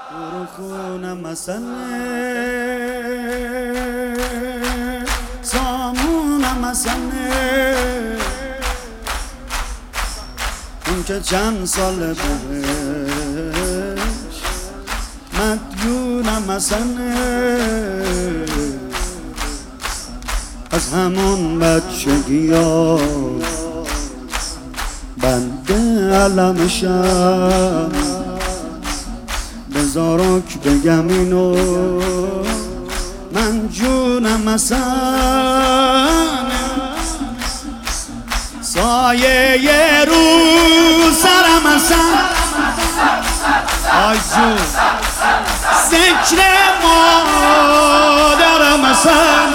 خونم مسنه سامونم مسنه اون که چند سال بهش مدیونم مسنه از همون بچگی ها بنده علمشم بذارک بگم اینو من جونم مسنه سایه یه رو سرم مسن آی جون ذکر مادرم مسن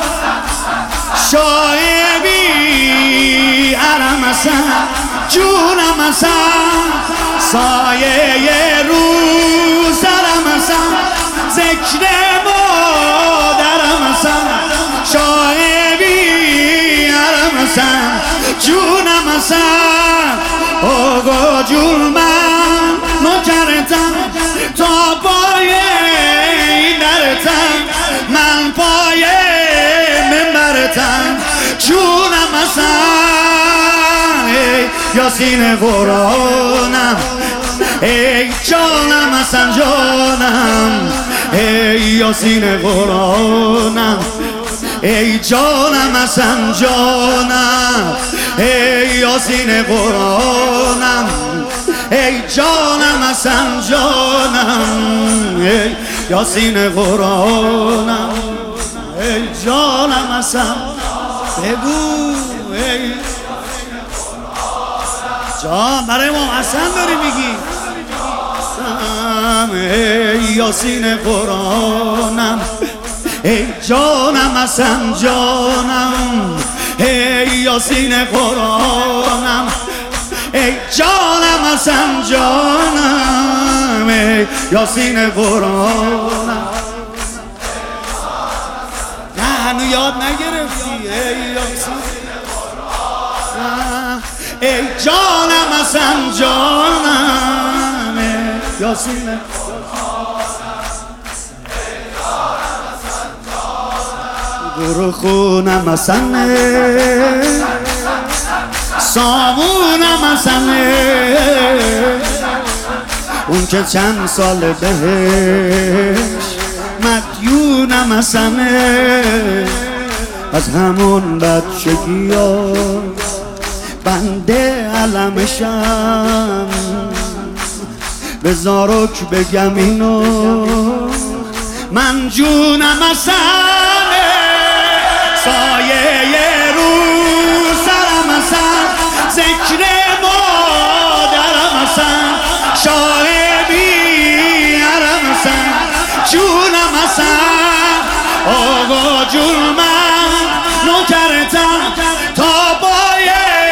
شایبی عرم مسن جونم مسن سایه یه رو سرم مسن ذکر مادرم مسن شایبی عرم مسن جونم مسن آقا جون من نکرتم تا پای درتم من پای منبرتم جونم مسن ای یاسین قرآنم ای جانم مسن جانم ای یاسین قرآنم ای جانم مسن جانم ای یاسین قرآنم ای جانم مسن جانم ای یاسین قرآنم ای جانم مسن بگو ای جان برای ما حسن داری میگی ای یاسین قرآنم ای جانم حسن جانم ای یاسین قرآنم ای جانم حسن جانم ای یاسین قرآنم نه هنو یاد نگرفتی ای یاسین ای جانم حسن جانم ای یاسین برو خونم مسنه سامونم مسنه اون که چند سال بهش مدیونم مسنه از همون بچگی ها بنده علمشم بذارک بگم اینو من جونم مسنه سایه یه رو سرم مسن ذکر مادرم مسن شایبی عرم مسن جونم مسن آقا جون من نکرتم تا پای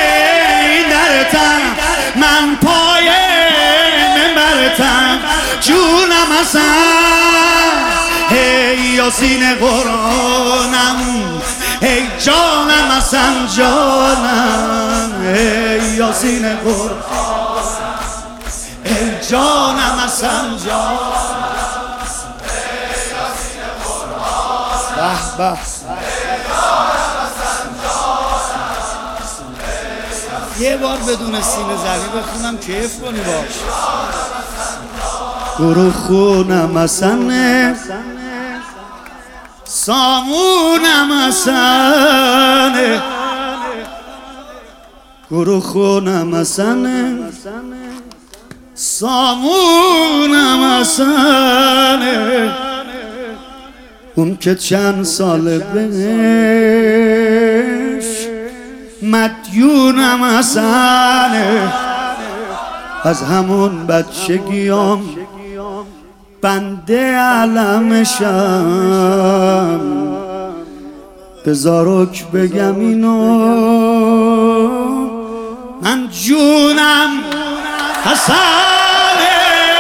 درتم من پای منبرتم جونم مسن ای یاسین قرآنم ای جانم حسن جانم ای یاسین قرآنم ای جانم حسن جانم ای یاسین قرآنم به به یه بار بدون سینه زنی بخونم کیف کنی باش برو خونم مسنه سامونم مسنه برو خونم مسنه سامونم مسنه اون که چند سال بهش مدیونم مسنه از همون بچگیام بنده علمشم بذارک بگم اینو من جونم حسنه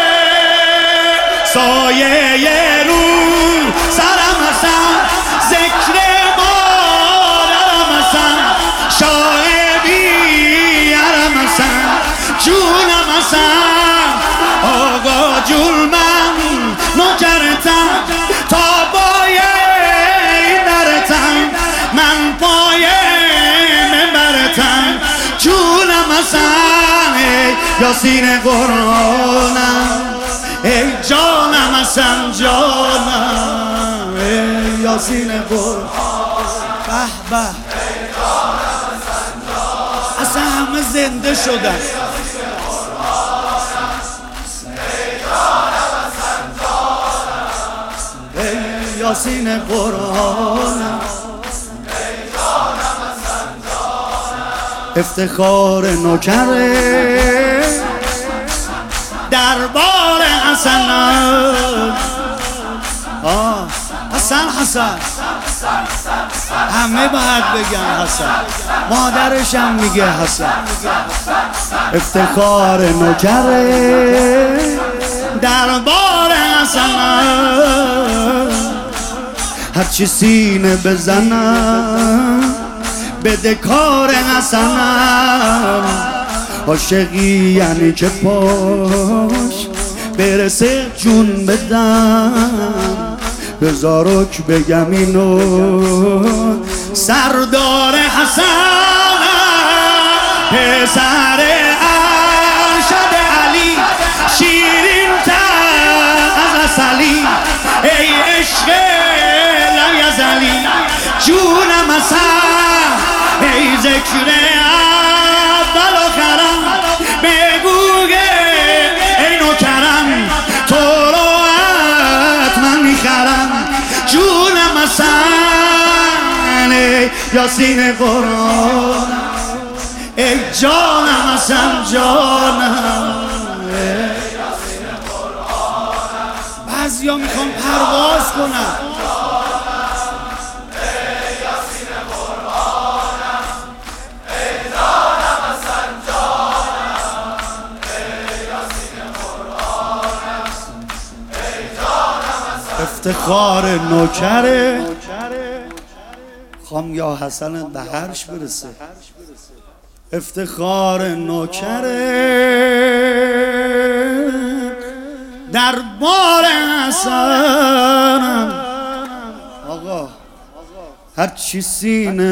سایه یه رو سرم حسن ذکر مادرم حسن شایبی عرم حسن جونم حسن آقا جون من یاسین قرآنم ای جانم اصلا جانم ای یاسین قرآن به به اصلا همه زنده شدن ای یاسین قرآنم افتخار نوکره دربار حسن حسن همه باید بگن حسن مادرش هم میگه حسن افتخار نوکره دربار حسن هرچی سینه بزنم بده کار حسنم عاشقی یعنی که پاش برسه جون بدم بزارک بگم اینو سردار حسنم پسر ارشد علی شیرین تر از عسلی ای عشق لایزالی جونم حسن ای ذکر اول آخرم بگو ای نوکرم تو رو حتما میخرم جونم حسن ای یاسین قرآن ای جانم حسن جانم بعضیا میخوام پرواز کنم افتخار نوکره خوام یا حسن به هرش برسه افتخار نوکره در بار حسنم آقا هرچی سینه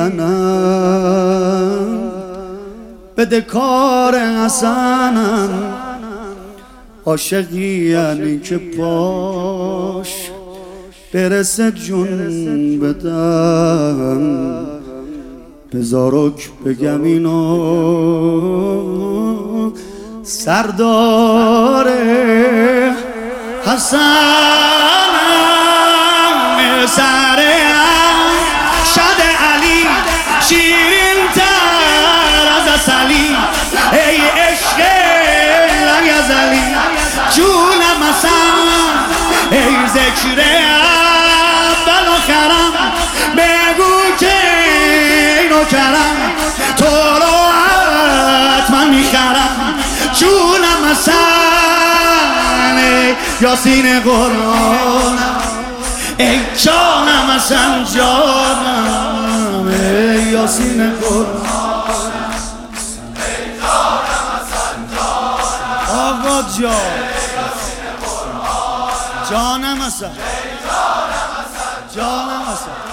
بزنم بده کار حسنم عاشقی یعنی که پاش برسه جون بدم بزارک بگم اینو سردار حسنم سر ارشد علی شیرین تر از عسلی ای عشق لایزالی جونم حسن ای ذکر اول آخرم بگو که ای نوکرم تو رو حتما میخرم جونم حسن ای یاسین قرآنم ای جانم حسن جانم ای یاسین قرآنم آقا جانم حسن جانم حسن